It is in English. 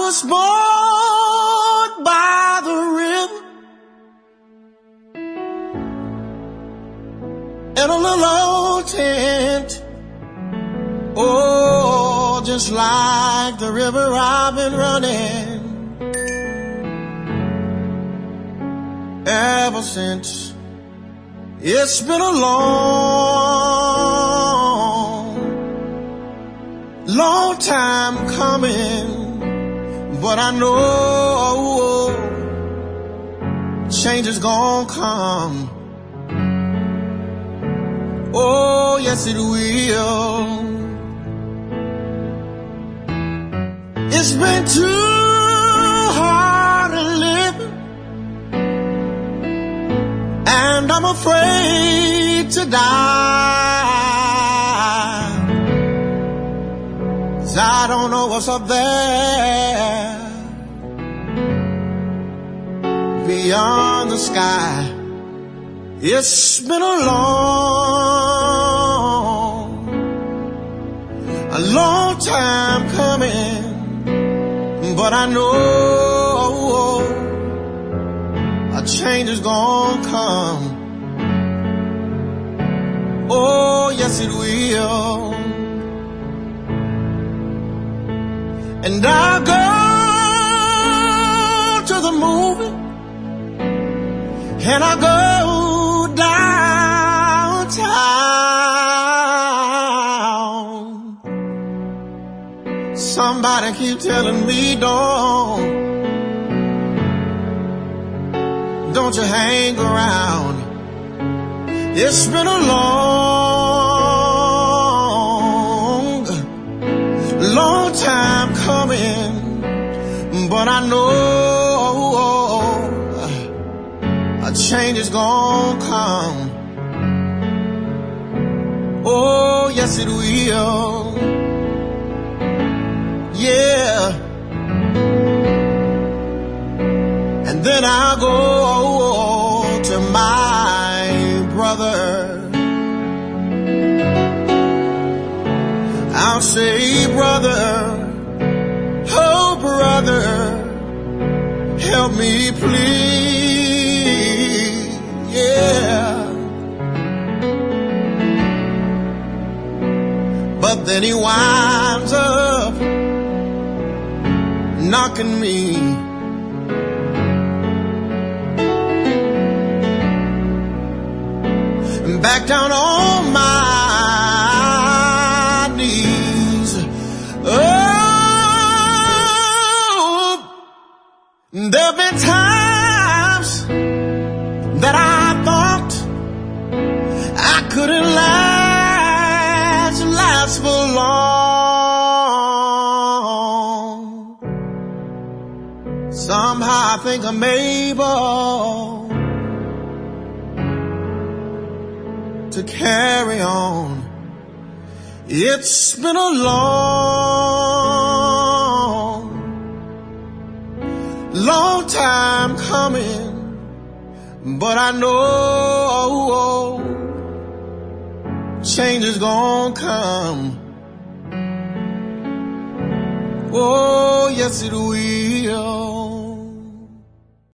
was born by the river in a little old tent. Oh, just like the river I've been running ever since. It's been a long time coming, but I know change is gonna come. Oh, yes it will. It's been too hard to live, and I'm afraid to die, 'cause I don't know what's up there beyond the sky. It's been a long time coming, but I know a change is gonna come. Oh, yes it will. And I'll go to the movie, and I'll go downtown. Somebody keep telling me don't you hang around. It's been a long time coming, but I know a change is gonna come. Oh, yes it will. Yeah. And then I'll go to my brother. I'll say, brother, oh brother, help me please, yeah. But then he winds up knocking me back down on my knees. Oh, there've been times that I thought I couldn't last for long. Somehow I think I'm able to carry on. It's been a long time coming, but I know change is gonna come. Oh, yes it will.